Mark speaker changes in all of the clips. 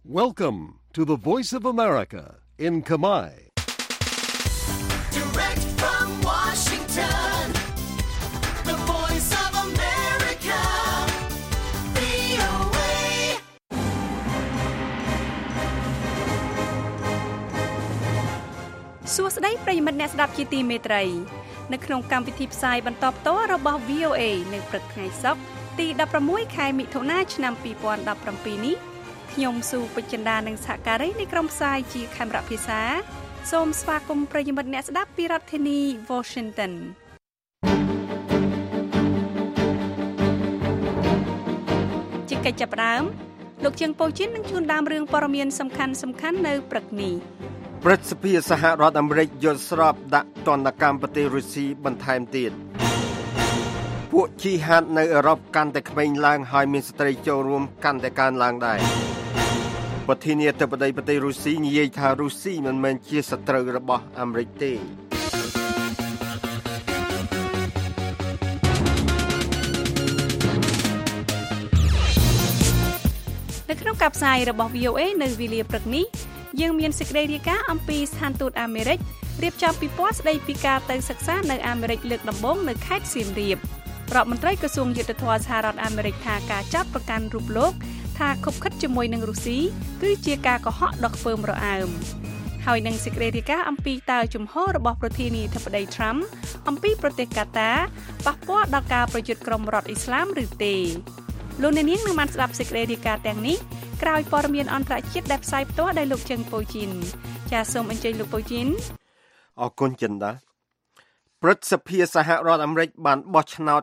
Speaker 1: Welcome to the Voice of America in Khmer.
Speaker 2: Direct from Washington, the Voice of America, VOA.
Speaker 3: សួស្តីប្រិយមិត្តអ្នកស្ដាប់ជាទីមេត្រីនៅក្នុងកម្មវិធីផ្សាយបន្តផ្ទាល់របស់ VOA នៅព្រឹកថ្ងៃសុក្រទី16ខែមិថុនាឆ្នាំ2017នេះខ្ញុំស៊ូពេជ្រចិន្តានិងសហការីនៃក្រុមផ្សាយជាខេមរៈភាសាសូមស្វាគមន៍ប្រិយមិត្តអ្នកស្ដាប់ពីរដ្ឋធានី Washington ជាកិច្ចចាប់ផ្ដើមលោកជើងប៉ូជីននឹងជួនដើមរឿងព័ត៌មានសំខាន់ៗនៅព្រឹកនេះ
Speaker 4: ព្រឹទ្ធសភាសហរដ្ឋអាមេរិកយល់ស្របដាក់ទណ្ឌកម្មប្រទេសរុស្ស៊ីបន្ថែមទៀតពួកជីហាតនៅអឺរ៉ុបកាន់តែក្មេងឡើងហើយមានស្ត្រីចូលរួមកាន់តែកើនឡើងដែរប្រធានាធិបតីប្រទេសរុស្ស៊ីនិយាយថារុស្ស៊ីមិនមែនជាសត្រូវរបស់អាមេរិកទេ
Speaker 3: នៅក្នុងការផ្សាយរបស់ VOA នៅវេលាព្រឹកនេះយើងមានសេចក្តីរាយការណ៍អំពីស្ថានទូតអាមេរិករៀបចំពិព័រណ៍ស្តីពីការទៅសិក្សានៅអាមេរិកលើកដំបូងនៅខេត្តសៀមរាបរដ្ឋមន្ត្រីក្រសួងយុទ្ធភ័ពសហរដ្ឋអាមេរិកថាការចាប់ប្រកាន់រូបលោកថាខົບខិតជាមួយនឹងរុស្ស៊ីគឺជាការកុហកដ៏ខ្ពើមរអើមហើយនឹងសេចក្តីរាយការណ៍អំពីតើជំហររបស់ប្រធានាធិបតី Trump អំពីប្រទេសកាតាប៉ះពាល់ដល់ការប្រយុទ្ធក្រុមរដ្ឋអ៊ីស្លាមឬទេលោកអ្នកនាងនឹងបានស្ដាប់សេចក្តីរាយការណ៍ទាំងនេះក្រោយព័ត៌មានអន្តរជាតិដែលផ្សាយផ្ទាល់ដោយលោកជឹងប៉ូជីនចាសសូមអញ្ជើញលោកប៉ូជីន
Speaker 4: អរគុណចិន្តាព្រឹទ្ធសភាសហរដ្ឋអាមេរិកបានបោះឆ្នោត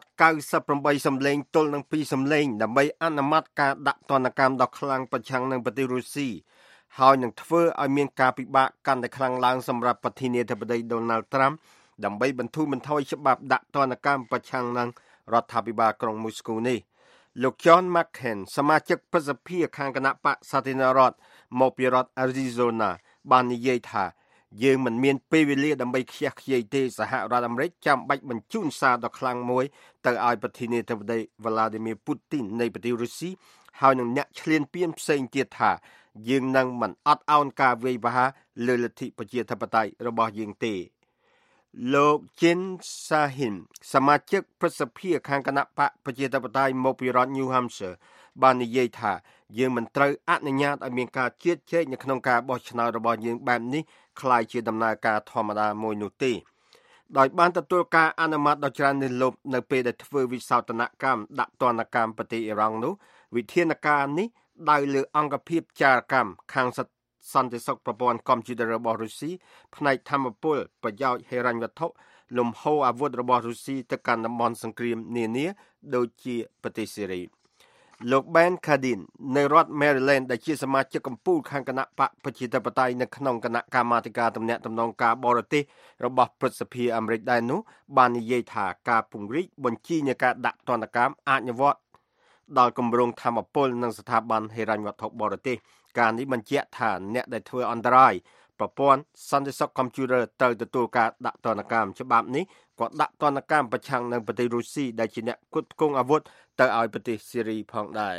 Speaker 4: 98សម្លេងទល់នឹង2សម្លេងដើម្បីអនុម័តការដាក់ទណ្ឌកម្មដ៏ខ្លាំងប្រឆាំងនឹងប្រទេសរុស្ស៊ីហើយនឹងធ្វើឲ្យមានការពិបាកកាន់តែខ្លាំងឡើងសម្រាប់ប្រធានាធិបតី Donald Trump ដើម្បីបន្ធូរបន្ថយច្បាប់ដាក់ទណ្ឌកម្មប្រឆាំងនឹងរដ្ឋាភិបាលក្រុងមូស្គូនេះលោក John McCain សមាជិកព្រឹទ្ធសភាខាងគណៈបក្សសាធារណរដ្ឋមកពីរដ្ឋ Arizona បាននិយាយថាយើងមិនមានពេលវេលាដើម្បីខ្ជះខ្ជាយទេសហរដ្ឋអាមេរិកចាំបាច់បញ្ជូនសារដ៏ខ្លាំងមួយទៅឲ្យប្រធានាធិបតី Vladimir Putin នៃប្រទេសរុស្ស៊ីហើយនឹងអ្នកឈ្លានពានផ្សេងទៀតថាយើងនឹងមិនអត់ឱនការវាយប្រហារលើលទ្ធិប្រជាធិបតេយ្យរបស់យើងទេលោក Jen Psaki សមាជិកព្រឹទ្ធសភាខាងគណៈបកប្រជាធិបតេយ្យមកពីរដ្ឋ New Hampshire បាននិយាយថាយើងមិនត្រូវអនុញ្ញាតឲ្យមានការជៀតជែកនៅក្នុងការបោះឆ្នោតរបស់យើងបែបនេះคล้ายជាដំណើរការធម្មតាមួយនោះទេដោយបានទទួលការអនុម័តដ៏ច្រើនលើសលប់នៅពេលដែលធ្វើវិសោធនកម្មដាក់ទណ្ឌកម្មប្រទេសអ៊ីរ៉ង់នោះវិធានការនេះដោយលើអង្គភាពចារកម្មខាងសន្តិសុខប្រព័ន្ធកុំព្យូទ័ររបស់រុស្ស៊ីផ្នែកធម្មពលប្រយោជន៍ហិរញ្ញវត្ថុលំហូរអាវុធរបស់រុស្ស៊ីទៅកាន់តំបន់សង្គ្រាមនានាដូចជាប្រទេសសេរីលោក Ben Cardin នៅរដ្ឋ Maryland ដែលជាសមាជិកកំពូលខាងគណៈបកប្រជាធិបតេយ្យនៅក្នុងគណៈកម្មាធិការទំនាក់ទំនងការបរទេសរបស់ព្រឹទ្ធសភាអាមេរិកដែរនោះបាននិយាយថាការពង្រីកបញ្ជីនៃការដាក់ទណ្ឌកម្មអាចនិវត្តន៍ដល់គម្រោងធម្មពលនិងស្ថាប័នហិរញ្ញវត្ថុបរទេសការនេះបញ្ជាក់ថាអ្នកដែលធ្វើអន្តរាយប្រព័ន្ធសន្តិសុខកុំព្យូទ័រត្រូវទទួលការដាក់ទណ្ឌកម្មច្បាប់នេះក៏ដាក់ទណ្ឌកម្មប្រឆាំងនឹងប្រទេសរុស្ស៊ីដែលជាអ្នកផ្គត់ផ្គង់អាវុធទៅឲ្យប្រទេសសេរីផងដែរ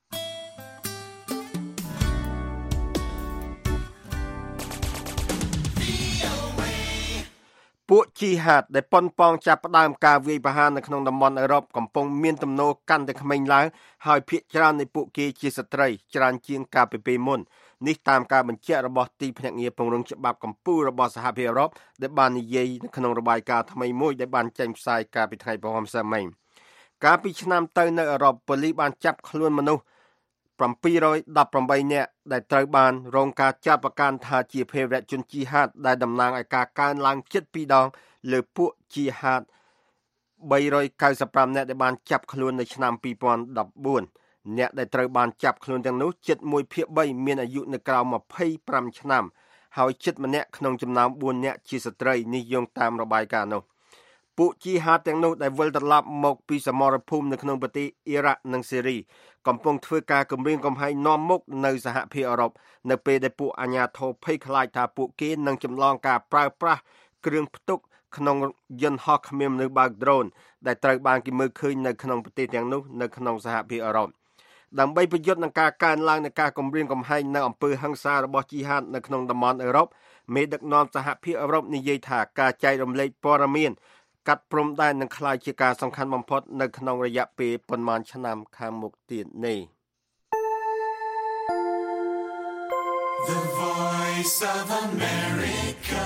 Speaker 4: ពួកជីហាតដែលប៉ុនប៉ងចាប់ផ្ដើមការវាយប្រហារនៅក្នុងតំបន់អឺរ៉ុបកំពុងមានទំនោរកាន់តែក្មេងឡើងហើយភាគច្រើននៃពួកគេជាស្ត្រីច្រើនជាងកាលពីពេលមុននេះតាមការបញ្ជាក់របស់ទីភ្នាក់ងារពង្រឹងច្បាប់កម្ពុជារបស់សហភាពអឺរ៉ុបដែលបាននិយាយនៅក្នុងរបាយការណ៍ថ្មីមួយដែលបានចេញផ្សាយកាលពីថ្ងៃព្រហស្បតិ៍មិញកាលពីឆ្នាំទៅនៅអឺរ៉ុបប៉ូលីសបានចាប់ខ្លួនមនុស្ស718នាក់ដែលត្រូវបានរងការចាប់ប្រកាន់ថាជាភេរវជនជីហាតដែលតំណាងឲ្យការកើនឡើងជិត2ដងលើពួកជីហាត395នាក់ដែលបានចាប់ខ្លួននៅឆ្នាំ2014អ្នកដែលត្រូវបានចាប់ខ្លួនទាំងនោះជិត1/3មានអាយុនៅក្រោម25ឆ្នាំហើយជិតម្នាក់ក្នុងចំណោម4នាក់ជាស្ត្រីនេះយោងតាមរបាយការណ៍នោះពួកជីហាតទាំងនោះដែលវិលត្រឡប់មកពីសមរភូមិនៅក្នុងប្រទេសអ៊ីរ៉ាក់និងសេរីកំពុងធ្វើការគំរាមកំហែងនាំមុខនៅសហភាពអឺរ៉ុបនៅពេលដែលពួកអាជ្ញាធរភ័យខ្លាចថាពួកគេនឹងចម្លងការប្រើប្រាស់គ្រឿងផ្ទុកក្នុងយន្តហោះគ្មានមនុស្សបើកដ្រូនដែលត្រូវបានគេមើលឃើញនៅក្នុងប្រទេសទាំងនោះនៅក្នុងសហភាពអឺរ៉ុបដើម្បីប្រយុទ្ធនឹងការកើនឡើងនៃការគំរាមកំហែងនៅអំពើហិង្សារបស់ជីហាតនៅក្នុងតំបន់អឺរ៉ុបមេដឹកនាំសហភាពអឺរ៉ុបនិយាយថាការចែករំលែកព័ត៌មានកាត់ព្រំដែននឹងក្លាយជាការសំខាន់បំផុតនៅក្នុងរយៈពេលប៉ុន្មានឆ្នាំខាងមុខទៀតនេះ
Speaker 2: The Voice of America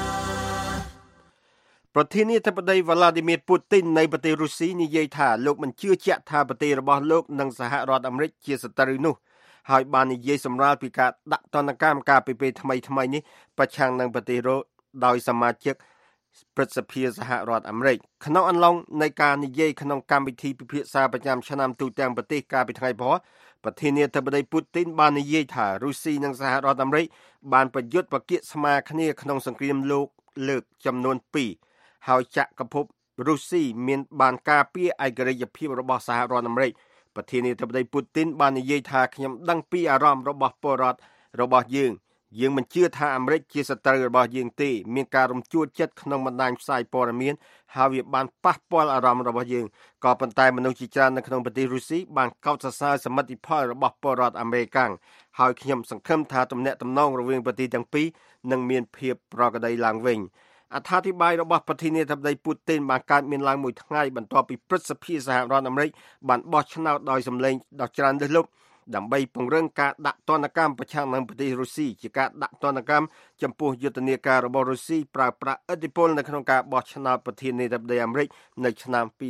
Speaker 4: ប្រធានាធិបតី Vladimir Putin នៃប្រទេសរុស្ស៊ីនិយាយថាលោកមិនជឿជាក់ថាប្រទេសរបស់លោកនិងសហរដ្ឋអាមេរិកជាសត្រូវនោះហើយបាននិយាយសម្រាលពីការដាក់ទណ្ឌកម្មការពីពេលថ្មីៗនេះប្រឆាំងនឹងប្រទេសរុស្ស៊ីដោយសមាជិកព្រឹទ្ធសភាសហរដ្ឋអាមេរិកក្នុងអំឡុងនៃការនិយាយក្នុងកម្មវិធីពិភាក្សាប្រចាំឆ្នាំទូទាំងប្រទេសកាលពីថ្ងៃព្រហស្បតិ៍ប្រធានាធិបតី Putin បាននិយាយថារុស្ស៊ីនិងសហរដ្ឋអាមេរិកបានប្រយុទ្ធប្រកៀកស្មាគ្នាក្នុងសង្គ្រាមលោកលើកចំនួន2ហើយចក្រភពរុស្ស៊ីមានបានការពារឯករាជ្យភាពរបស់សហរដ្ឋអាមេរិកប្រធានាធិបតី Putin បាននិយាយថាខ្ញុំដឹងពីអារម្មណ៍របស់ពលរដ្ឋរបស់យើងមិនជឿថាអាមេរិកជាសត្រូវរបស់យើងទេមានការរំជួលចិត្តក្នុងបណ្ដាញផ្សាយព័ត៌មានហើយវាបានប៉ះពាល់អារម្មណ៍របស់យើងក៏ប៉ុន្តែមនុស្សជាច្រើននៅក្នុងប្រទេសរុស្ស៊ីបានកោតសរសើរសមិទ្ធផលរបស់ពលរដ្ឋអាមេរិកហើយខ្ញុំសង្ឃឹមថាទំនាក់ទំនងរវាងប្រទេសទាំងពីរនឹងមានភាពប្រក្រតីឡើងវិញអត្ថាធិប្បាយរបស់ប្រធានាធិបតី Putin បានកើតមានឡើងមួយថ្ងៃបន្ទាប់ពីព្រឹទ្ធសភាសហរដ្ឋអាមេរិកបានបោះឆ្នោតដោយសម្លេងដ៏ច្រើនលើសលប់ដើម្បីពង្រឹងការដាក់ទណ្ឌកម្មប្រឆាំងនឹងប្រទេសរុស្ស៊ីជាការដាក់ទណ្ឌកម្មចំពោះយុទ្ធនាការរបស់រុស្ស៊ីប្រើប្រាស់ឥទ្ធិពលនៅក្នុងការបោះឆ្នោតប្រធានាធិបតីអាមេរិកនៅឆ្នាំ2016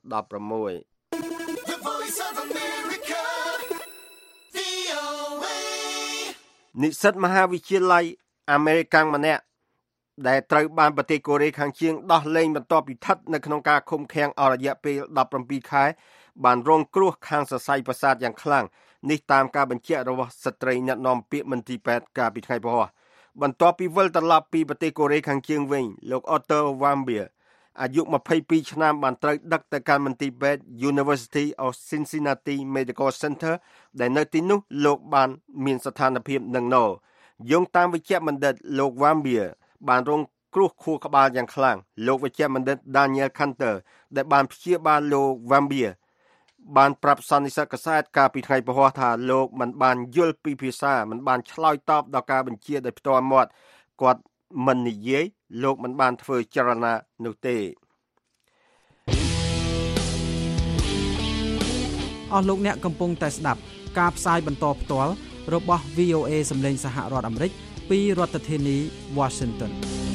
Speaker 2: The Voice of America VOA
Speaker 4: និស្សិតមហាវិទ្យាល័យអាមេរិកម្នាក់ដែលត្រូវបានប្រទេសកូរ៉េខាងជើងដោះលែងបន្ទាប់ពីស្ថិតនៅក្នុងការឃុំឃាំងអស់រយៈពេល17ខែបានរងគ្រោះខាងសរសៃប្រសាទយ៉ាងខ្លាំងនេះតាមការបញ្ជាក់របស់ស្ត្រីអ្នកនាំពាក្យមន្ទីរពេទ្យកាលពីថ្ងៃព្រហស្បតិ៍បន្ទាប់ពីវិលត្រឡប់ពីប្រទេសកូរ៉េខាងជើងវិញលោក Otto Warmbier អាយុ22ឆ្នាំបានត្រូវដឹកទៅកាន់មន្ទីរពេទ្យ University of Cincinnati Medical Center ដែលនៅទីនោះលោកបានមានស្ថានភាពនឹងណយោងតាមវិជ្ជបណ្ឌិតលោក Warmbier បានរងគ្រោះខួរក្បាលយ៉ាងខ្លាំងលោកវិជ្ជបណ្ឌិត Daniel Kanter ដែលបានព្យាបាលលោក Warmbier បានប្រាប់សន្និសីទកាសែតកាលពីថ្ងៃព្រហស្បតិ៍ថាលោកមិនបានយល់ពីភាសាមិនបានឆ្លើយតបដល់ការបញ្ជាដោយផ្ទាល់មាត់គាត់មិននិយាយលោកមិនបានធ្វើចលនានោះទេ
Speaker 5: អស់លោកអ្នកកំពុងតែស្ដាប់ការផ្សាយបន្តផ្ទាល់របស់ VOA សម្លេងសហរដ្ឋអាមេរិកពីរដ្ឋធានី Washington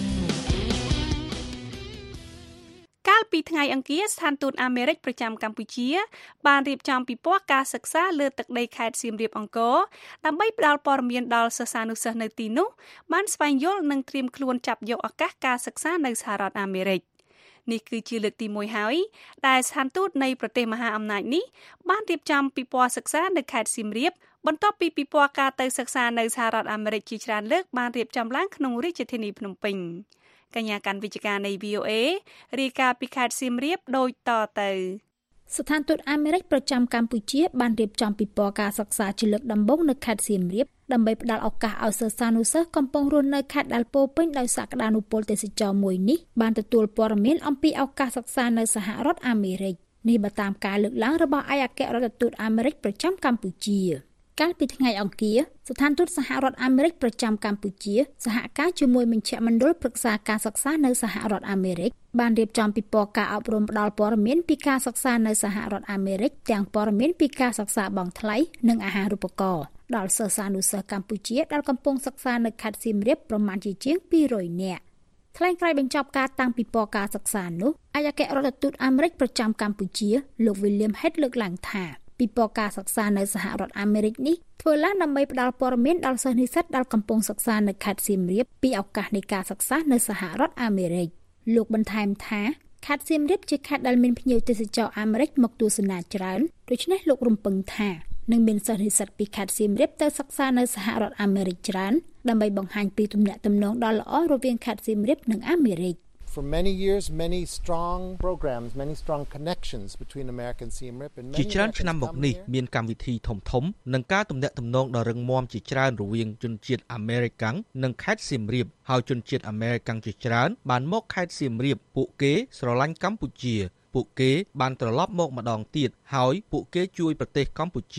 Speaker 3: ពីថ្ងៃអង្គារស្ថានទូតអាមេរិកប្រចាំកម្ពុជាបានរៀបចំពិព័រណ៍ការសិក្សាលើទឹកដីខេត្តសៀមរាបអង្គរដើម្បីផ្តល់ព័ត៌មានដល់សិស្សានុសិស្សនៅទីនោះបានស្វែងយល់និងត្រៀមខ្លួនចាប់យកឱកាសការសិក្សានៅសហរដ្ឋអាមេរិកនេះគឺជាលើកទី1ហើយដែលស្ថានទូតនៃប្រទេសមហាអំណាចនេះបានរៀបចំពិព័រណ៍សិក្សានៅខេត្តសៀមរាបបន្ទាប់ពីពិព័រណ៍ការទៅសិក្សានៅសហរដ្ឋអាមេរិកជាច្រើនលើកបានរៀបចំឡើងក្នុងរាជធានីភ្នំពេញកញ្ញាកាន់វិទ្យការនៃ VOA រាយការណ៍ពីខេត្តសៀមរាបដូចតទៅស្ថានទូតអាមេរិកប្រចាំកម្ពុជាបានរៀបចំពិព័រណ៍ការសិក្សាជាលើកដំបូងនៅខេត្តសៀមរាបដើម្បីផ្តល់ឱកាសឲ្យសិស្សានុសិស្សកំពុងរស់នៅខេត្តដែលពោរពេញដោយសក្តានុពលទេសចរណ៍មួយនេះបានទទួលព័ត៌មានអំពីឱកាសសិក្សានៅសហរដ្ឋអាមេរិកនេះបើតាមការលើកឡើងរបស់ឯកអគ្គរដ្ឋទូតអាមេរិកប្រចាំកម្ពុជាកាលពីថ្ងៃអង្គារស្ថានទូតសហរដ្ឋអាមេរិកប្រចាំកម្ពុជាសហការជាមួយមជ្ឈមណ្ឌលប្រឹក្សាការសិក្សានៅសហរដ្ឋអាមេរិកបានរៀបចំពិព័រណ៍ការអប់រំផ្តល់ព័ត៌មានពីការសិក្សានៅសហរដ្ឋអាមេរិកទាំងព័ត៌មានពីការសិក្សាបង់ថ្លៃនិងអាហារូបករណ៍ដល់សិស្សានុសិស្សកម្ពុជាដែលកំពុងសិក្សានៅខេត្តសៀមរាបប្រមាណជាង200នាក់ថ្លែងក្រោយបញ្ចប់ការតាំងពិព័រណ៍ការសិក្សានោះឯកអគ្គរដ្ឋទូតអាមេរិកប្រចាំកម្ពុជាលោក William Head លើកឡើងថាពិព័រណ៍ការសិក្សានៅសហរដ្ឋអាមេរិកនេះធ្វើឡើងដើម្បីផ្តល់ព័ត៌មានដល់សិស្សនិស្សិតដែលកំពុងសិក្សានៅខេត្តសៀមរាបពីឱកាសនៃការសិក្សានៅសហរដ្ឋអាមេរិកលោកបន្ថែមថាខេត្តសៀមរាបជាខេត្តដែលមានភ្ញៀវទេសចរអាមេរិកមកទស្សនាច្រើនដូច្នេះលោករំពឹងថានឹងមានសិស្សនិស្សិតពីខេត្តសៀមរាបទៅសិក្សានៅសហរដ្ឋអាមេរិកច្រើនដើម្បីបង្ហាញពីទំនាក់ទំនងដ៏ល្អរវាងខេត្តសៀមរាបនិងអាមេរិក
Speaker 6: For many years, many strong programs, many strong connections between America and Siem Reap.
Speaker 7: ជាច្រើនឆ្នាំមកនេះមានកម្មវិធីធំៗនិងការទំនាក់ទំនងដ៏រឹងមាំជាច្រើនរវាងជនជាតិអាមេរិកាំងនិងខេត្តសៀមរាបហើយជនជាតិអាមេរិកាំងជាច្រើនបានមកខេត្តសៀមរាបពួកគេស្រឡាញ់កម្ពុជាពួកគេបានត្រឡប់មកម្ដងទៀតហើយពួកគេជួយប្រទេសកម្ពុជា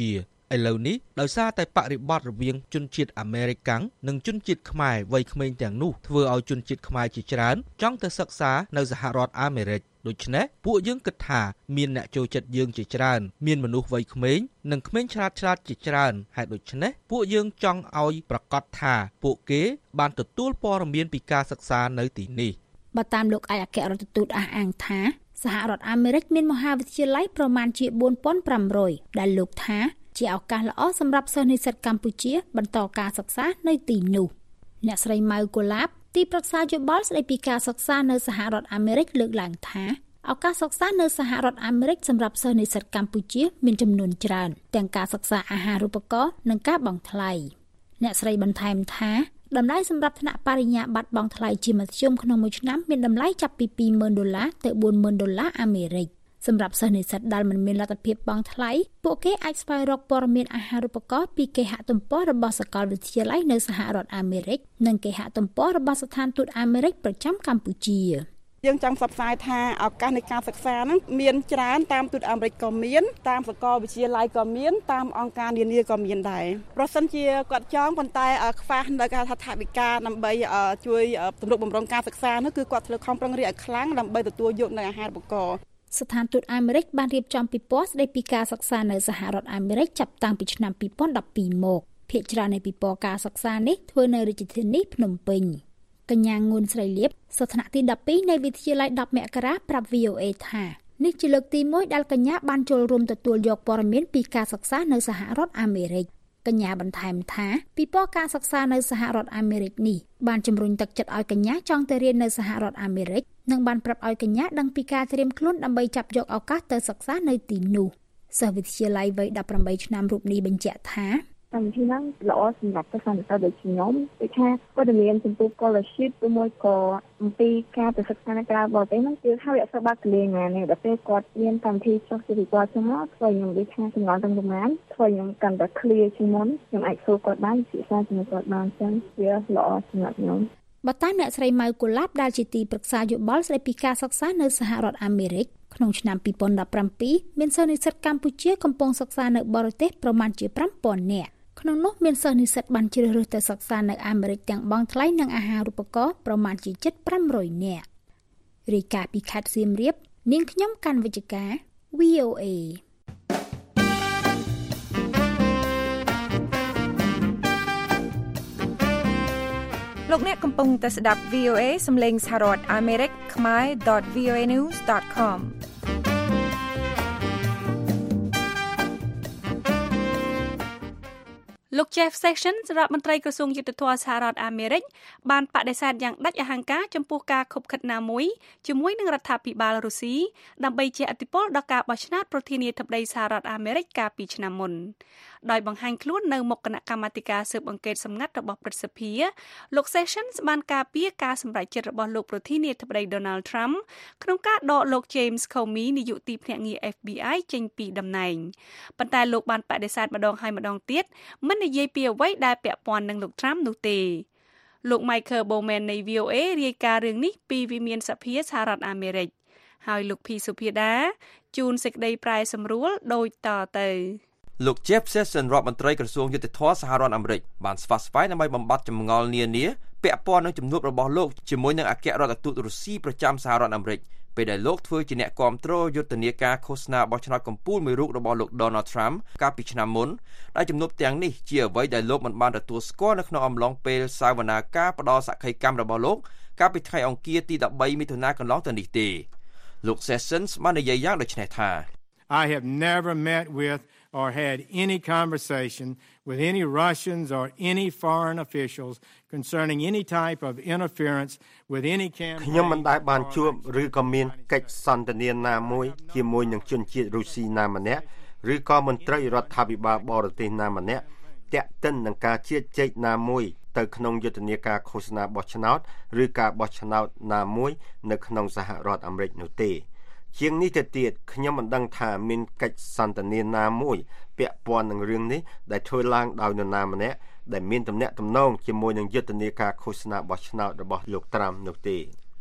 Speaker 7: ឥឡូវនេះដោយសារតែបរិបទរវាងជនជាតិអាមេរិកនិងជនជាតិខ្មែរវ័យក្មេងទាំងនោះធ្វើឲ្យជនជាតិខ្មែរជាច្រើនចង់ទៅសិក្សានៅសហរដ្ឋអាមេរិកដូច្នេះពួកយើងគិតថាមានអ្នកចូលចិត្តយើងជាច្រើនមានមនុស្សវ័យក្មេងនិងក្មេងឆ្លាតជាច្រើនហេតុដូច្នេះពួកយើងចង់ឲ្យប្រកាសថាពួកគេបានទទួលព័ត៌មានពីការសិក្សានៅទីនេះ
Speaker 8: បើតាមលោកឯកអគ្គរដ្ឋទូតអះអាងថាសហរដ្ឋអាមេរិកមានមហាវិទ្យាល័យប្រមាណជា 4500 ដែលលោកថាជាឱកាសល្អសម្រាប់សិស្សនិស្សិតកម្ពុជាបន្តការសិក្សានៅទីនោះអ្នកស្រីម៉ៅកូឡាបទីប្រឹក្សាយោបល់ស្តីពីការសិក្សានៅសហរដ្ឋអាមេរិកលើកឡើងថាឱកាសសិក្សានៅសហរដ្ឋអាមេរិកសម្រាប់សិស្សនិស្សិតកម្ពុជាមានចំនួនច្រើនទាំងការសិក្សាអាហារូបករណ៍និងការបង់ថ្លៃអ្នកស្រីបន្ថែមថាតម្លៃសម្រាប់ថ្នាក់បរិញ្ញាបត្របង់ថ្លៃជាមធ្យមក្នុងមួយឆ្នាំមានតម្លៃចាប់ពី$20,000ទៅ$40,000អាមេរិកសម្រាប់សិស្សនិស្សិតដែលមិនមានលទ្ធភាពបង់ថ្លៃពួកគេអាចស្វែងរកព័ត៌មានអាហារូបករណ៍ពីគេហទំព័ររបស់សាកលវិទ្យាល័យនៅសហរដ្ឋអាមេរិកនិងគេហទំព័ររបស់ស្ថានទូតអាមេរិកប្រចាំកម្ពុជា
Speaker 9: យើងចង់ផ្សព្វផ្សាយថាឱកាសនៃការសិក្សាហ្នឹងមានច្រើនតាមទូតអាមេរិកក៏មានតាមសាកលវិទ្យាល័យក៏មានតាមអង្គការនានាក៏មានដែរប្រសិនជាគាត់ចង់ប៉ុន្តែខ្វះនៅការថាថវិកាដើម្បីជួយទំនុកបម្រុងការសិក្សានោះគឺគាត់ធ្វើខំប្រឹងរៀនឲ្យខ្លាំងដើម្បីទទួលយកនៅអាហារូបករណ៍
Speaker 8: ស្ថានទូតអាមេរិកបានរៀបចំពិព័រណ៍ស្តីពីការសិក្សានៅសហរដ្ឋអាមេរិកចាប់តាំងពីឆ្នាំ2012មកភាគច្រើននៃពិព័រណ៍ការសិក្សានេះធ្វើនៅរាជធានីភ្នំពេញកញ្ញាងួនស្រីលៀបសិស្សថ្នាក់ទី12នៃវិទ្យាល័យ10មករាប្រាប់ VOA ថានេះជាលើកទី1ដែលកញ្ញាបានចូលរួមទទួលយកព័ត៌មានពីការសិក្សានៅសហរដ្ឋអាមេរិកកញ្ញាបន្ថែមថាពិព័រណ៍ការសិក្សានៅសហរដ្ឋអាមេរិកនេះបានជំរុញទឹកចិត្តឲ្យកញ្ញាចង់ទៅរៀននៅសហរដ្ឋអាមេរិកនិងបានប្រាប់ឲ្យកញ្ញាដឹងពីការត្រៀមខ្លួនដើម្បីចាប់យកឱកាសទៅសិក្សានៅទីនោះសិស្សវិទ្យាល័យវ័យ18ឆ្នាំរូបនេះបញ្ជាក់ថា
Speaker 10: តាមពីហ្នឹងល្អសម្រាប់សិស្សនិស្សិតដូចខ្ញុំដូចថាព័ត៌មានចំពោះ scholarship ឬមួយក៏អំពីការទៅសិក្សានៅក្រៅបរទេសហ្នឹងគឺហើយអត់សូវបាក់កលៀងណានេះដល់ពេលគាត់មានកម្មវិធីចុះជាពិព័រណ៍ចឹងមកធ្វើខ្ញុំដូចថាចំណងទាំងប្រមាណធ្វើខ្ញុំកាន់តែ clear ជាងមុនខ្ញុំអាចសួរគាត់បានពិសាជាមួយគាត់បានចឹងវាល្អសម្រាប់ខ្ញុំ
Speaker 8: បើតាមអ្នកស្រីម៉ៅកូឡាបដែលជាទីប្រឹក្សាយោបល់ស្តីពីការសិក្សានៅសហរដ្ឋអាមេរិកក្នុងឆ្នាំ2017មានសិស្សនិស្សិតកម្ពុជាកំពុងសិក្សានៅបរទេសប្រមាណជា 5,000 នាក់ក្នុងនោះមានសិស្សនិស្សិតបានជ្រើសរើសទៅសិក្សានៅអាមេរិកទាំងបង់ថ្លៃនិងអាហារូបករណ៍ប្រមាណជា500នាក់រាយការណ៍ពីខេត្តសៀមរាបនាងខ្ញុំកាន់វិជ្ជការ VOA
Speaker 3: លោកអ្នកកំពុងតែស្ដាប់ VOA សំឡេងសហរដ្ឋអាមេរិកខ្មែរ .voanews.comលោក Jeff Sessions រដ្ឋមន្ត្រីក្រសួងយុទ្ធភ័ពសហរដ្ឋអាមេរិកបានបដិសេធយ៉ាងដាច់អហង្ការចំពោះការខុបខិតណាមួយជាមួយនឹងរដ្ឋាភិបាលរុស្ស៊ីដើម្បីជះឥទ្ធិពលដល់ការបោះឆ្នោតប្រធានាធិបតីសហរដ្ឋអាមេរិកកាលពីឆ្នាំមុនដោយបង្ហាញខ្លួននៅមុខគណៈកម្មាធិការស៊ើបអង្កេតសម្ងាត់របស់ព្រឹទ្ធសភាលោក Sessions បានការពារការសម្រេចចិត្តរបស់លោកប្រធានាធិបតី Donald Trump ក្នុងការដកលោក James Comey នាយកទីភ្នាក់ងារ FBI ចេញពីតំណែងប៉ុន្តែលោកបានបដិសេធម្ដងហើយម្ដងទៀតមិននិយាយពីអ្វីដែលពាក់ព័ន្ធនឹងលោក Trump នោះទេលោក Michael Bowman នៃ VOA រាយការណ៍រឿងនេះពីវិមានសភាសហរដ្ឋអាមេរិកហើយលោកភីសុភាដាជូនសេចក្តីប្រែសម្រួលដូចតទៅ
Speaker 11: លោក Jeff Sessions រដ្ឋមន្ត្រីក្រសួងយុទ្ធភ័ពសហរដ្ឋអាមេរិកបានស្វាស្វែងដើម្បីបំបត្តិចម្ងល់នានាពាក់ព័ន្ធនឹងជំនួបរបស់លោកជាមួយនឹងអគ្គរដ្ឋទូតរុស្ស៊ីប្រចាំសហរដ្ឋអាមេរិកពេលដែលលោកធ្វើជាអ្នកគាំទ្រយុទ្ធនាការឃោសនាបោះឆ្នោតកំពូលមួយរូបរបស់លោក Donald Trump កាលពីឆ្នាំមុនដែលជំនួបទាំងនេះជាអ្វីដែលលោកមិនបានទទួលស្គាល់នៅក្នុងអំឡុងពេលសវនាការផ្ដល់សក្ខីកម្មរបស់លោកកាលពីថ្ងៃអង្គារទី13មិថុនាកន្លងទៅនេះទេលោក Sessions បាននិយាយយ៉ាងដូចនេះថា
Speaker 12: I have never met with or had any conversation with any Russians or any foreign officials concerning any type of interference with any campaign
Speaker 4: ខ្ញុំមិនដែលបានជួបឬក៏មានកិច្ចសន្ទនាណាមួយជាមួយនឹងជនជាតិរុស្ស៊ីណាម្នាក់ឬក៏មន្ត្រីរដ្ឋាភិបាលបរទេសណាម្នាក់ទាក់ទិននឹងការជៀសជែកណាមួយទៅក្នុងយុទ្ធនាការឃោសនាបោះឆ្នោតឬការបោះឆ្នោតណាមួយនៅក្នុងសហរដ្ឋអាមេរិកនោះទេជាងនេះទៅទៀតខ្ញុំមិនដឹងថាមានកិច្ចសន្ទនាណាមួយពាក់ព័ន្ធនឹងរឿងនេះដែលធ្វើឡើងដោយនរណាម្នាក់ដែលមានទំនាក់ទំនងជាមួយនឹងយុទ្ធនាការឃោសនាបោះឆ្នោតរបស់លោកត្រាំនោះទេ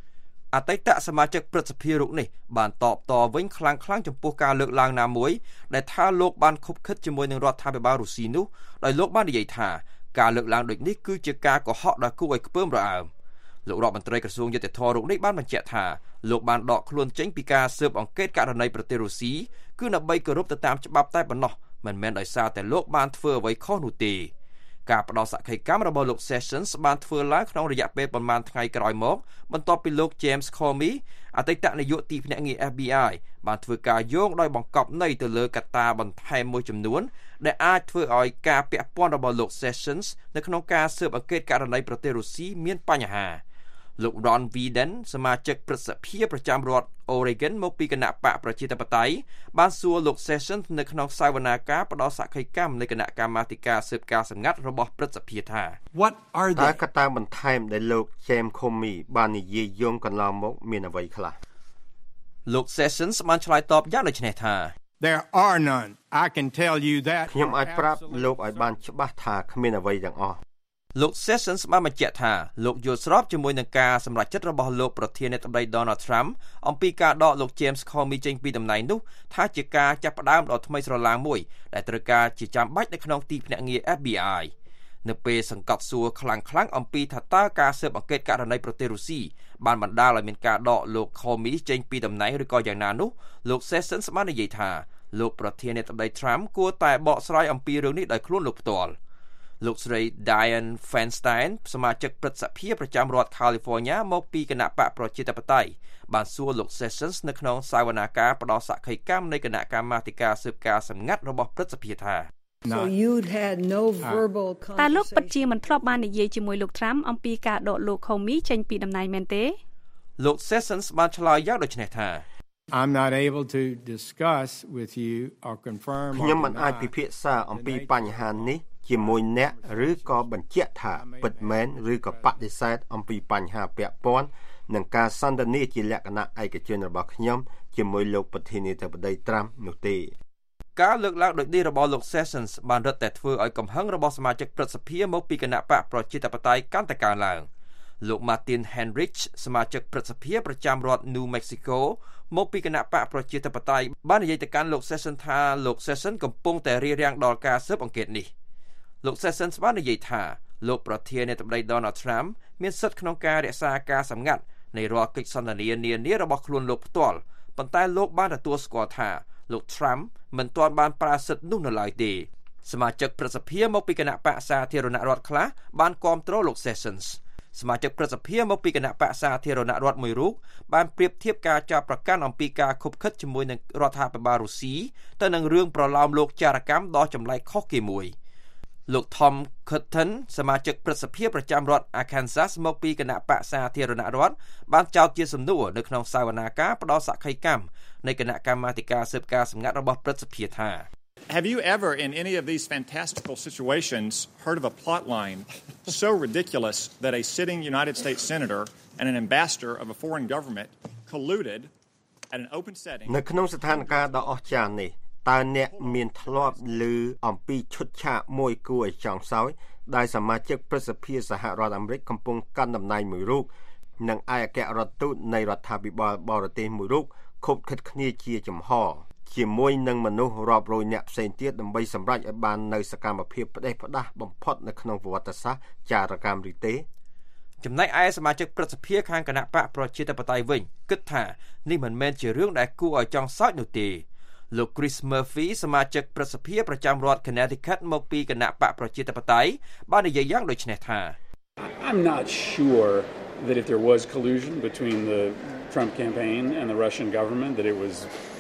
Speaker 11: អតីតសមាជិកព្រឹទ្ធសភារូបនេះបានតបតវិញខ្លាំងៗចំពោះការលើកឡើងណាមួយដែលថាលោកបានខុបខិតជាមួយនឹងរដ្ឋាភិបាលរុស្ស៊ីនោះដោយលោកបាននិយាយថាការលើកឡើងដូចនេះគឺជាការកុហកដ៏គួរឲ្យខ្ពើមរអើមលោករដ្ឋមន្ត្រីក្រសួងយុតិធម៌រូបនេះបានបញ្ជាក់ថាលោកបានដកខ្លួនចេញពីការស៊ើបអង្កេតករណីប្រទេសរុស្ស៊ីគឺដើម្បីគោរពទៅតាមច្បាប់តែប៉ុណ្ណោះមិនមែនដោយសារតែលោកបានធ្វើអ្វីខុសនោះទេការផ្ដោតសក្ខីកម្មរបស់លោក Sessions បានធ្វើឡើងក្នុងរយៈពេលប្រមាណថ្ងៃក្រោយមកបន្ទាប់ពីលោក James Comey អតីតនាយកទីភ្នាក់ងារ FBI បានធ្វើការយោងដោយបង្កប់ន័យទៅលើកត្តាបន្ថែមមួយចំនួនដែលអាចធ្វើឲ្យការពាក់ព័ន្ធរបស់លោក Sessions នៅក្នុងការស៊ើបអង្កេតករណីប្រទេសរុស្ស៊ីមានបញ្ហាលោក Ron Wyden សមាជិកព្រឹទ្ធសភាប្រចាំរដ្ឋ Oregon មកពីគណៈបកប្រជាធិបតេយ្យបានសួរលោក Sessions នៅក្នុងសវនាការផ្ដល់សក្ខីកម្មនៃគណៈកម្មាធិការស៊ើបការសម្ងាត់របស់ព្រឹទ្ធសភាថា
Speaker 4: What are they កត្តាបន្ថែមដែលលោក James Comey បាននិយាយយោងកន្លងមកមានអ្វីខ្លះ
Speaker 11: លោក Sessions បានឆ្លើយតបយ៉ាងដូចនេះថា
Speaker 12: There are none. I can tell you that.
Speaker 4: ខ្ញុំអាចប្រាប់លោកឲ្យបានច្បាស់ថាគ្មានអ្វីទាំងអស់
Speaker 11: លោក Sessions បានបញ្ជាក់ថាលោកយល់ស្របជាមួយនឹងការសម្រេចចិត្តរបស់លោកប្រធានាធិបតី Donald Trump អំពីការដកលោក James Comey ចេញពីតំណែងនោះថាជាការចាប់ផ្ដើមដ៏ថ្មីស្រឡាងមួយដែលត្រូវការជាចាំបាច់នៅក្នុងទីភ្នាក់ងារ FBI នៅពេលសង្កត់សួរខ្លាំងៗអំពីថាតើការស៊ើបអង្កេតករណីប្រទេសរុស្ស៊ីបានបណ្ដាលឲ្យមានការដកលោក Comey ចេញពីតំណែងឬក៏យ៉ាងណានោះលោក Sessions បាននិយាយថាលោកប្រធានាធិបតី Trump គួរតែបកស្រាយអំពីរឿងនេះដោយខ្លួនលោកផ្ទាល់លោកស្រី Dianne Feinstein សមាជិកព្រឹទ្ធសភាប្រចាំរដ្ឋ California មកពីគណៈបកប្រជាធិបតេយ្យបានសួរលោក Sessions នៅក្នុងសវនាការផ្ដល់សក្ខីកម្មនៃគណៈកម្មាធិការស៊ើបការសម្ងាត់របស់ព្រឹទ្ធសភាថា
Speaker 3: So you'd had no verbal តែលោកពិតជាមិនធ្លាប់បាននិយាយជាមួយលោក Trump អំពីការដកលោក Comey ចេញពីតំណែងមែនទេ
Speaker 11: លោក Sessions បានឆ្លើយយ៉ាងដូចនេះថា
Speaker 12: I'm not able to discuss with you or confirm
Speaker 4: ខ្ញុំមិនអាចពិភាក្សាអំពីបញ្ហានេះជាមួយអ្នកឬក៏បញ្ជាក់ថាពិតមែនឬក៏បដិសេធអំពីបញ្ហាពាក់ព័ន្ធនឹងការសន្ទនាជាលក្ខណៈឯកជនរបស់ខ្ញុំជាមួយលោកប្រធានាធិបតី Trump នោះទេ
Speaker 11: ការលើកឡើងដូចនេះរបស់លោក Sessions បានរឹតតែធ្វើឲ្យកំហឹងរបស់សមាជិកព្រឹទ្ធសភាមកពីគណៈបកប្រជាធិបតេយ្យកាន់តែកើនឡើងលោក Martin Heinrich សមាជិកព្រឹទ្ធសភាប្រចាំរដ្ឋ New Mexico មកពីគណៈបកប្រជាធិបតេយ្យបាននិយាយទៅកាន់លោក Sessions ថាលោក Sessions កំពុងតែរារាំងដល់ការស៊ើបអង្កេតនេះលោក Sessions បាននិយាយថាលោកប្រធានាធិបតី Donald Trump មានសិទ្ធិក្នុងការរក្សាការសម្ងាត់នៃរាល់កិច្ចសន្ទនានានារបស់ខ្លួនលោកផ្ទាល់ប៉ុន្តែលោកបានទទួលស្គាល់ថាលោក Trump មិនទាន់បានប្រើសិទ្ធិនោះនៅឡើយទេសមាជិកព្រឹទ្ធសភាមកពីគណៈបកសាធារណរដ្ឋខ្លះបានគាំទ្រលោក Sessions សមាជិកព្រឹទ្ធសភាមកពីគណៈបកសាធារណរដ្ឋមួយរូបបានប្រៀបធៀបការចាប់ប្រកាន់អំពីការខុបខិតជាមួយនឹងរដ្ឋាភិបាលរុស្ស៊ីទៅនឹងរឿងប្រឡោមលោកចារកម្មដ៏ចម្លែកខុសគេមួយលោក Tom Cotton សមាជិកព្រឹទ្ធសភាប្រចាំរដ្ឋ Arkansas មកពីគណៈបកសាធារណរដ្ឋបានចោទជាសំណួរនៅក្នុងសវនាការផ្ដល់សក្ខីកម្មនៃគណៈកម្មាធិការស៊ើបការសម្ងាត់របស់ព្រឹទ្ធសភាថា
Speaker 13: Have you ever in any of these fantastical situations heard of a plot line so ridiculous that a sitting United States senator and an ambassador of a foreign government colluded at an open setting
Speaker 4: នៅក្នុងស្ថានភាពដ៏អស្ចារ្យនេះតើអ្នកមានធ្លាប់ឮអំពីឈុតឆាកមួយគួរឲ្យចង់សោយដែលសមាជិកព្រឹទ្ធសភាសហរដ្ឋអាមេរិកកំពុងកាន់តំណែងមួយរូបនិងឯកអគ្គរដ្ឋទូតនៃរដ្ឋាភិបាលបរទេសមួយរូបខុបខិតគ្នាជាចំហជាមួយនឹងមនុស្សរាប់រយនាក់ផ្សេងទៀតដើម្បីសម្រេចឲ្យបាននៅសកម្មភាពផ្ដេសផ្ដាស់បំផុតនៅក្នុងប្រវត្តិសាស្ត្រចារកម្មរីទេ
Speaker 11: ចំណែកឯសមាជិកព្រឹទ្ធសភាខាងគណៈបកប្រជាធិបតេយ្យវិញគិតថានេះមិនមែនជារឿងដែលគួរឲ្យចង់សើចនោះទេលោក Chris Murphy សមាជិកព្រឹទ្ធសភាប្រចាំរដ្ឋ Connecticut មកពីគណៈបកប្រជាធិបតេយ្យបាននិយាយយ៉ាងដូចនេះថា
Speaker 14: I'm not sure that if there was collusion between the Trump campaign and the Russian government that it was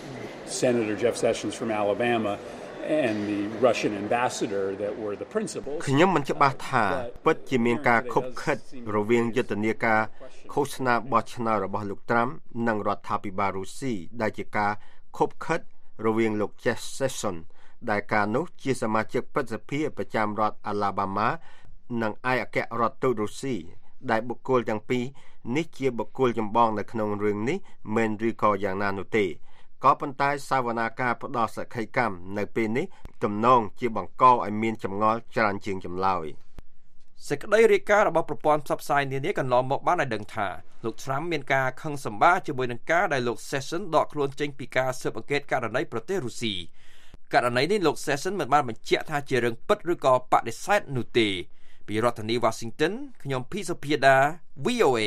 Speaker 14: Senator Jeff Sessions from Alabama and the Russian ambassador that were the principals
Speaker 4: ខ្ញុំមិនច្បាស់ថាពិតជាមានការខុបខិតរវាងយុទ្ធនាការឃោសនាបោះឆ្នោតរបស់លោក Trump និងរដ្ឋាភិបាលរុស្ស៊ីដែលជាការខុបខិតរវាងលោក Jeff Sessions ដែលការនោះជាសមាជិកព្រឹទ្ធសភាប្រចាំរដ្ឋ Alabama និងឯកអគ្គរដ្ឋទូតរុស្ស៊ីដែលបុគ្គលទាំងពីរនេះជាបុគ្គលចម្បងនៅក្នុងរឿងនេះមិនឬក៏យ៉ាងណានោះទេក៏ប៉ុន្តែសវនាការផ្ដោតសក្ខីកម្មនៅពេលនេះទំនងជាបង្កឲ្យមានចម្ងល់ច្រើនជាងចម្លើយ
Speaker 11: សេចក្តីរាយការណ៍របស់ប្រព័ន្ធផ្សព្វផ្សាយនានាកន្លងមកបានឲ្យដឹងថាលោក Trump មានការខឹងសម្បារជាមួយនឹងការដែលលោក Sessions ដកខ្លួនចេញពីការស៊ើបអង្កេតករណីប្រទេសរុស្ស៊ីករណីនេះលោក Sessions មិនបានបញ្ជាក់ថាជារឿងពិតឬក៏បដិសេធនោះទេពីរដ្ឋធានី Washington ខ្ញុំភីសុភាដា VOA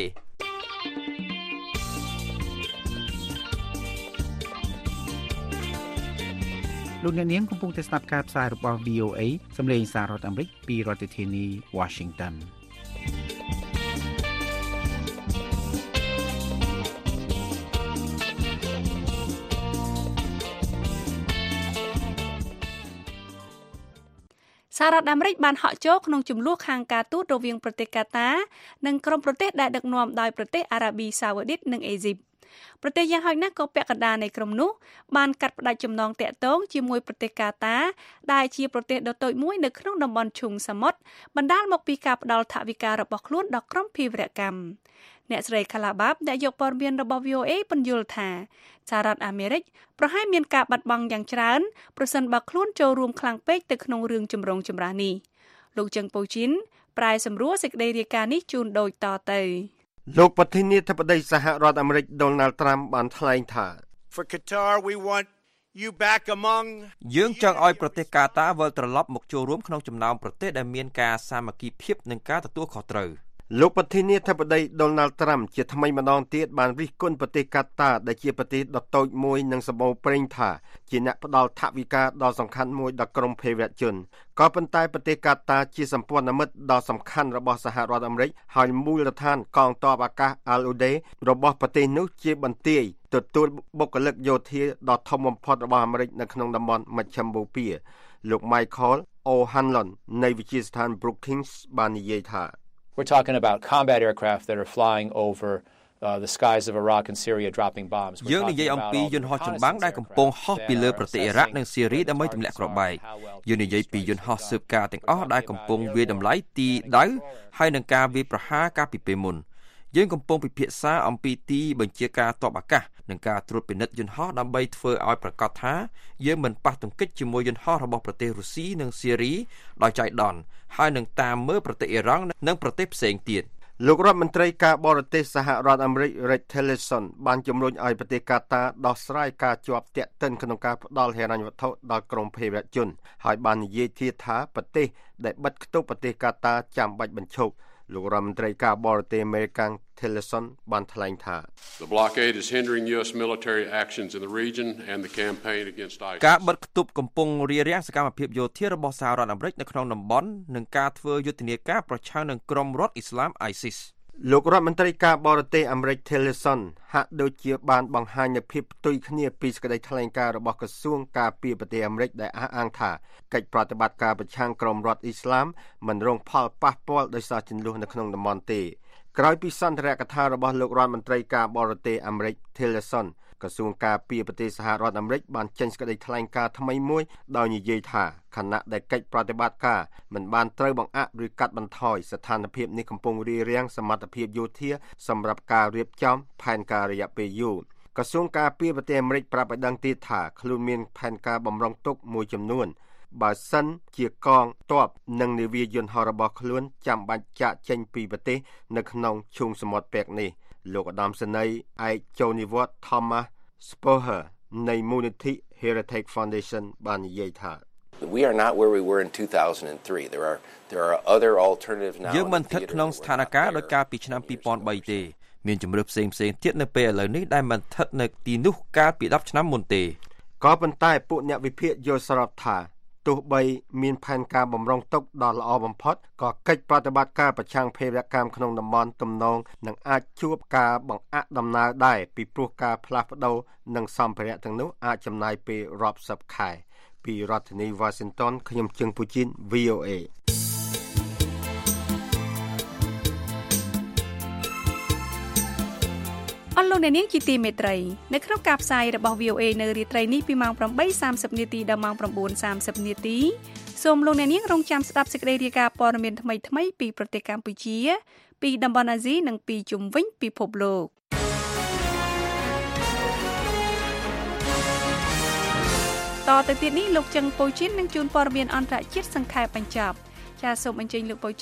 Speaker 15: លោកអ្នកនាងកំពុងតែស្ដាប់ការផ្សាយរបស់ VOA សម្លេងសាររដ្ឋអាមេរិកពីរដ្ឋធានី Washington
Speaker 3: សហរដ្ឋអាមេរិកបានហក់ចូលក្នុងជម្លោះខាងការទូតរវាងប្រទេសកាតានិងក្រុមប្រទេសដែលដឹកនាំដោយប្រទេសអារ៉ាប៊ីសាអូឌីតនិងអេស៊ីបប្រទេសយ៉ាងហោចណាស់ក៏ពាក់កណ្ដាលនៃក្រុមនោះបានកាត់ផ្តាច់ចំណងតាក់ទងជាមួយប្រទេសកាតាដែលជាប្រទេសដ៏តូចមួយនៅក្នុងតំបន់ឈូងសមុទ្របណ្ដាលមកពីការផ្ដាល់ថវិការបស់ខ្លួនដល់ក្រុមភេរវកម្មអ្នកស្រីខាឡាបាបដែលយកព័ត៌មានរបស់ VOA ពន្យល់ថាសហរដ្ឋអាមេរិកប្រហែលមានការបាត់បង់យ៉ាងច្រើនប្រសិនបើខ្លួនចូលរួមខ្លាំងពេកទៅក្នុងរឿងចម្រូងចម្រាសនេះលោកជឹងប៉ូជីនប្រែសម្រួលសេចក្តីរាយការណ៍នេះជូនដូចតទៅ
Speaker 4: លោកប្រធានាធិបតីសហរដ្ឋអាមេរិក Donald Trump បានថ្លែងថា
Speaker 16: For Qatar we want you back among
Speaker 11: យើងចង់ឲ្យប្រទេសកាតាវិលត្រឡប់មកចូលរួមក្នុងចំណោមប្រទេសដែលមានការសាមគ្គីភាពនិងការទទួលខុសត្រូវ
Speaker 4: លោកប្រធានាធិបតី Donald Trump ជាថ្មីម្ដងទៀតបានរិះគន់ប្រទេសកាតាដែលជាប្រទេសដ៏តូចមួយនិងសម្បូរព្រេងថាជាអ្នកផ្ដល់ថវិកាដ៏សំខាន់មួយដល់ក្រុមភេរវជនក៏ប៉ុន្តែប្រទេសកាតាជាសម្ព័ន្ធមិត្តដ៏សំខាន់របស់សហរដ្ឋអាមេរិកហើយមូលដ្ឋានកងទ័ពអាកាស Al-Ude របស់ប្រទេសនោះជាបន្ទាយទទួលបុគ្គលិកយោធាដ៏ធំបំផុតរបស់អាមេរិកនៅក្នុងតំបន់មជ្ឈមបូព៌ាលោក Michael O'Hanlon នៃវិទ្យាស្ថាន Brookings បាននិយាយថា
Speaker 17: We're talking about combat aircraft that are flying over the skies of Iraq and Syria dropping bombs.
Speaker 11: យើងនិយាយអំពីយន្តហោះចម្បាំងដែលកំពុងហោះពីលើប្រទេសអ៊ីរ៉ាក់និងស៊ីរីដើម្បីទម្លាក់គ្រាប់បែកយើងនិយាយពីយន្តហោះស៊ើបការទាំងអស់ដែលកំពុងវាយតម្លៃទីដៅហើយនឹងការវាយប្រហារកាលពីពេលមុនយើងកំពុងពិភាក្សាអំពីទីបញ្ជាការទ័ពអាកាសនិងការត្រួតពិនិត្យយន្តហោះដើម្បីធ្វើឲ្យប្រកាសថាយើងមិនប៉ះទង្គិចជាមួយយន្តហោះរបស់ប្រទេសរុស្ស៊ីនិងស៊ីរីដោយចៃដន្យហើយនឹងតាមមើលប្រទេសអ៊ីរ៉ង់និងប្រទេសផ្សេងទៀត
Speaker 4: លោករដ្ឋមន្ត្រីការបរទេសសហរដ្ឋអាមេរិក Rex Tillerson បានជំរុញឲ្យប្រទេសកាតាដោះស្រាយការជាប់ទាក់ទិនក្នុងការផ្ដល់ហិរញ្ញវត្ថុដល់ក្រុមភេរវជនហើយបាននិយាយទៀតថាប្រទេសដែលបិទគប់ប្រទេសកាតាចាំបាច់បញ្ឈប់លោករដ្ឋមន្ត្រីការបរទេសអាមេរិក Tillerson បានថ្លែងថា
Speaker 18: The blockade is hindering US military actions in the region and the campaign against ISIS
Speaker 11: ការបិទគប់កំពុងរារាំងសកម្មភាពយោធារបស់សហរដ្ឋអាមេរិកនៅក្នុងតំបន់និងការធ្វើយុទ្ធនាការប្រឆាំងនឹងក្រុមរដ្ឋអ៊ីស្លាម ISIS
Speaker 4: លោករដ្ឋមន្ត្រីការបរទេសអាមេរិក Tillerson ហាក់ដូចជាបានបង្ហាញនូវភាពផ្ទុយគ្នាពីសេចក្តីថ្លែងការណ៍របស់ក្រសួងការពារប្រទេសអាមេរិកដែលអះអាងថាកិច្ចប្រតិបត្តិការប្រឆាំងក្រុមរដ្ឋអ៊ីស្លាមមិនរងផលប៉ះពាល់ដោយសារជម្លោះនៅក្នុងតំបន់ទេក្រោយពីសន្ទរកថារបស់លោករដ្ឋមន្ត្រីការបរទេសអាមេរិក Tillerson ក្រសួងការពារប្រទេសសហរដ្ឋអាមេរិកបានចេញសេចក្តីថ្លែងការណ៍ថ្មីមួយដោយនិយាយថាខណៈដែលកិច្ចប្រតិបត្តិការមិនបានត្រូវបង្អាក់ឬកាត់បន្ថយស្ថានភាពនេះកំពុងរារាំងសមត្ថភាពយោធាសម្រាប់ការរៀបចំផែនការរយៈពេលយូរក្រសួងការពារប្រទេសអាមេរិកប្រាប់ឲ្យដឹងទៀតថាខ្លួនមានផែនការបម្រុងទុកមួយចំនួនបើសិនជាកងទ័ពនិងនាវាយន្តហោះរបស់ខ្លួនចាំបាច់ចាកចេញពីប្រទេសនៅក្នុងឈូងសមុទ្រពាក់នេះលោកឧត្តមសេនីយ៍ឯកចូលនិវត្តន៍ Thomas Spoher នៃមូលនិធិ Heritage Foundation បាននិយាយថា
Speaker 19: We are not where we were in 2003. There are other alternatives now.
Speaker 11: យើងមិនស្ថិតក្នុងស្ថានភាពដោយកាលពីឆ្នាំ2003ទេមានជំរឿផ្សេងៗទៀតនៅពេលឥឡូវនេះដែលមិនស្ថិតនៅទីនោះកាលពី10ឆ្នាំមុនទេ
Speaker 4: ក៏ប៉ុន្តែពួកអ្នកវិភាគយល់ស្របថាទោះបីមានផែនការបម្រុងទុកដ៏ល្អបំផុតក៏កិច្ចប្រតិបត្តិការប្រឆាំងភេរវកម្មក្នុងតំបន់ទំនងនឹងអាចជួបការបង្អាក់ដំណើរដែរពីព្រោះការផ្លាស់ប្ដូរនិងសម្ភារៈទាំងនោះអាចចំណាយពេលរាប់សិបខែពីរដ្ឋធានី Washington ខ្ញុំជឹងពូជីន VOA
Speaker 3: អស់លោកអ្នកនាងជាទីមេត្រីនៅក្នុងការផ្សាយរបស់ VOA នៅរាត្រីនេះពីម៉ោង 8:30 នាទីដល់ម៉ោង 9:30 នាទីសូមលោកអ្នកនាងរងចាំស្ដាប់សេចក្តីរាយការណ៍ព័ត៌មានថ្មីៗពីប្រទេសកម្ពុជាពីតំបន់អាស៊ីនិងពីជុំវិញពិភពលោកតទៅទៀតនេះលោកចឹងប៉ូជីននឹងជូនព័ត៌មានអន្តរជាតិសង្ខេបបញ្ចប់ចាសសូមអញ្ជើញលោកប៉ូជីន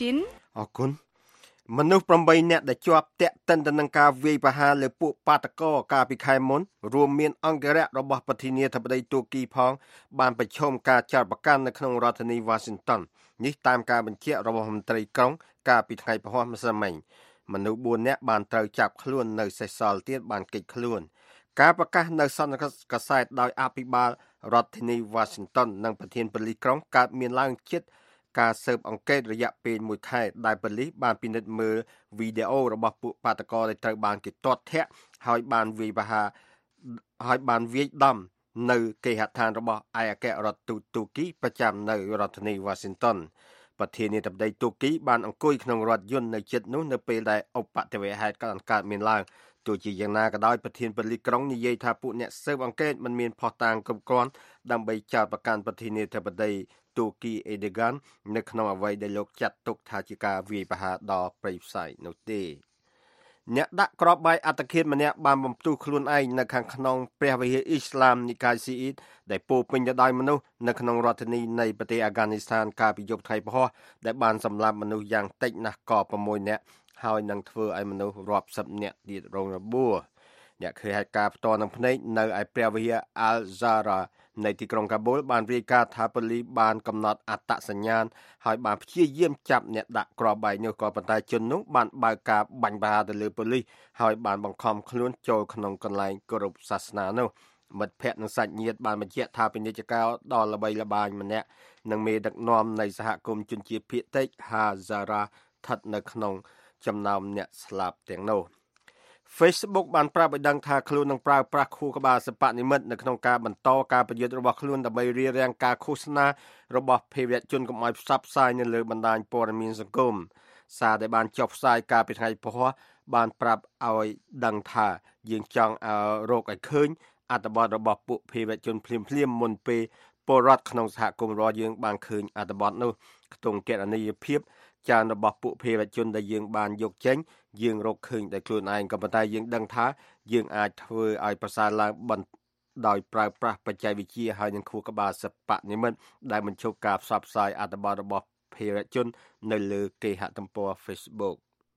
Speaker 4: អរគុណមនុស្ស8នាក់ដែលជាប់តាក់ទិនទៅនឹងការវាយប្រហារលើពួកបាតកោកាលពីខែមុនរួមមានអង្គរៈរបស់ប្រធានាធិបតីទូគីផងបានប្រឈមការចោទប្រកាន់នៅក្នុងរដ្ឋធានី Washington នេះតាមការបញ្ជាក់របស់មន្ត្រីក្រុងកាលពីថ្ងៃពហុម្សិលមិញមនុស្ស4នាក់បានត្រូវចាប់ខ្លួននៅសេសសល់ទៀតបានគេចខ្លួនការប្រកាសនៅសន្និសីទកាសែតដោយអភិបាលរដ្ឋធានី Washington និងប្រធានប៉ូលីសក្រុងកើតមានឡើងជិតការស៊ើបអង្កេតរយៈពេល1ខែដែលប៉ូលីសបានពិនិត្យមើលវីដេអូរបស់ពួកបាតកោដែលត្រូវបានគេទាត់ធាក់ហើយបានវាយដំនៅគេហដ្ឋានរបស់ឯកអគ្គរដ្ឋទូតទូគីប្រចាំនៅរដ្ឋធានី Washington ប្រធានាធិបតីទូគីបានអង្គុយក្នុងរថយន្តនៅជិតនោះនៅពេលដែលឧបទ្ទវហេតុកើតមានឡើងទោះជាយ៉ាងណាក៏ដោយប្រធានប៉ូលីសក្រុងនិយាយថាពួកអ្នកស៊ើបអង្កេតមិនមានភស្តុតាងគ្រប់គ្រាន់ដើម្បីចោទប្រកាន់ប្រធានាធិបតីទូគីអេដេហ្គាននៅក្នុងអ្វីដែលលោកចាត់ទុកថាជាការវាយប្រហារដល់ព្រៃផ្សៃនោះទេអ្នកដាក់គ្រាប់បែកអត្តឃាតម្នាក់បានបំផ្ទុះខ្លួនឯងនៅខាងក្នុងព្រះវិហារអ៊ីស្លាមនិកាយស៊ីអ៊ីតដែលពោពេញទៅដោយមនុស្សនៅក្នុងរដ្ឋធានីនៃប្រទេសអាហ្គានីស្ថានកាលពីយប់ថ្ងៃពហុដែលបានសម្លាប់មនុស្សយ៉ាងតិចណាស់ក៏6នាក់ហើយនឹងធ្វើឲ្យមនុស្សរាប់សិបនាក់ទៀតរងរបួសអ្នកឃើញហេតុការណ៍ផ្ទាល់នឹងភ្នែកនៅឯព្រះវិហារអាល់ហ្សារ៉ានៃទីក្រុងកាបូលបានរាយការណ៍ថាប៉ូលីសបានកំណត់អត្តសញ្ញាណហើយបានព្យាយាមចាប់អ្នកដាក់គ្រាប់បែកនោះក៏ប៉ុន្តែជននោះបានបើកការបាញ់ប្រហារទៅលើប៉ូលីសហើយបានបង្ខំខ្លួនចូលក្នុងកន្លែងគោរពសាសនានោះមិត្តភ័ក្តិនិងសាច់ញាតិបានបញ្ជាក់ថាពាណិជ្ជករដ៏ល្បីល្បាញម្នាក់និងមេដឹកនាំនៃសហគមន៍ជនជាតិភាគតិចហាហ្សារ៉ាស្ថិតនៅក្នុងចំណោមអ្នកស្លាប់ទាំងនោះ Facebook បានប្រាប់ឲ្យដឹងថាខ្លួននឹងប្រើប្រាស់ខួរក្បាលសិប្បនិម្មិតនៅក្នុងការបន្តការប្រយុទ្ធរបស់ខ្លួនដើម្បីរារាំងការឃោសនារបស់ភេរវជនកុំឲ្យផ្សព្វផ្សាយនៅលើបណ្ដាញព័ត៌មានសង្គមសារដែលបានចុះផ្សាយកាលពីថ្ងៃពហុបានប្រាប់ឲ្យដឹងថាយើងចង់រកឲ្យឃើញអត្ថបទរបស់ពួកភេរវជនភ្លាមមុនពេលពលរដ្ឋក្នុងសហគមន៍របស់យើងបានឃើញអត្ថបទនោះខ្ទង់គណនីយភាពចានរបស់ពួកភេរវជនដែលយើងបានយកចេញយើងរកឃើញដោយខ្លួនឯងក៏ប៉ុន្តែយើងដឹងថាយើងអាចធ្វើឲ្យប្រសើរឡើងដោយប្រើប្រាស់បច្ចេកវិទ្យាហើយនឹងខួរក្បាលសិប្បនិម្មិតដែលបញ្ឈប់ការផ្សព្វផ្សាយអត្ថបទរបស់ភេរវជននៅលើគេហទំព័រ Facebook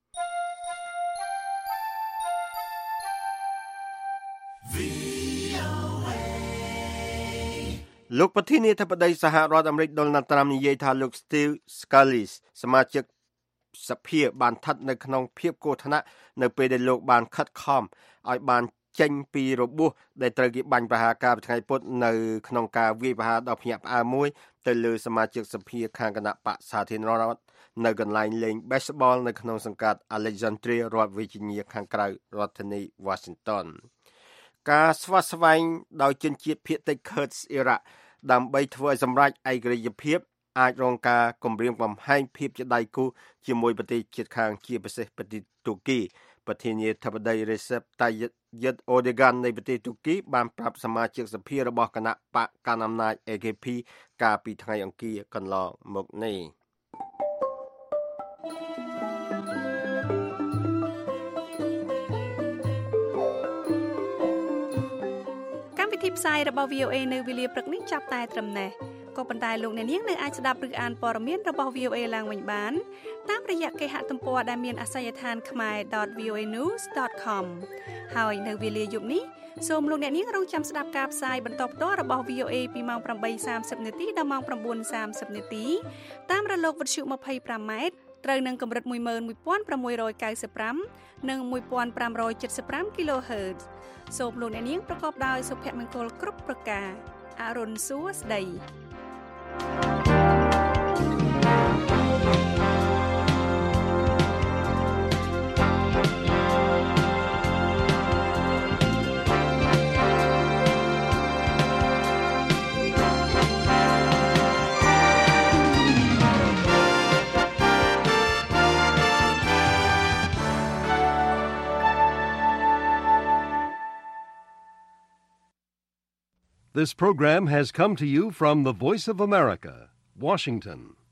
Speaker 4: លោកប្រធានាធិបតីសហរដ្ឋអាមេរិក Donald Trump និយាយថាលោក Steve Scalise សមាជិកសភាបានស្ថិតនៅក្នុងភាពគ្រោះថ្នាក់នៅពេលដែលលោកបានខិតខំឲ្យបានចេញពីរបួសដែលត្រូវគេបាញ់ប្រហារកាលពីថ្ងៃពុធនៅក្នុងការវាយប្រហារដ៏ភ្ញាក់ផ្អើលមួយទៅលើសមាជិកសភាខាងគណៈបក្សសាធារណរដ្ឋនៅកន្លែងលេង baseball នៅក្នុងសង្កាត់ Alexandria រដ្ឋ Virginia ខាងក្រៅរដ្ឋធានី Washington ការស្វាស្វែងដោយជនជាតិភាគតិច Kurds អ៊ីរ៉ាក់ដើម្បីធ្វើឲ្យសម្រេចឯករាជ្យភាពអាចរងការគំរាមកំហែងភាពជាដៃគូជាមួយប្រទេសជិតខាងជាពិសេសប្រទេសទូគីប្រធានាធិបតី Recep Tayyip Erdogan នៃប្រទេសទូគីបានប្រាប់សមាជិកសភារបស់គណៈបកកណ្ដាលអំណាច AKP កាលពីថ្ងៃអង្គារកន្លងមកនេះ
Speaker 3: កម្មវិធីផ្សាយរបស់ VOA នៅវេលាព្រឹកនេះចាប់តែត្រឹមនេះក៏ប៉ុន្តែលោកអ្នកនាងនៅអាចស្ដាប់ឬអានព័ត៌មានរបស់ VOA ឡើងវិញបានតាមរយៈគេហទំព័រដែលមានអាសយដ្ឋាន khmer.voanews.com ហើយនៅវេលាយប់នេះសូមលោកអ្នកនាងរងចាំស្ដាប់ការផ្សាយបន្តផ្ទាល់របស់ VOA ពីម៉ោង 8:30 នាទីដល់ម៉ោង 9:30 នាទីតាមរលកវិទ្យុ 25 ម៉ែត្រត្រូវនឹងកម្រិត 11695 និង 1575 kHz សូមលោកអ្នកនាងប្រកបដោយសុភមង្គលគ្រប់ប្រការអរុនសួស្ដី
Speaker 1: This program has come to you from the Voice of America, Washington.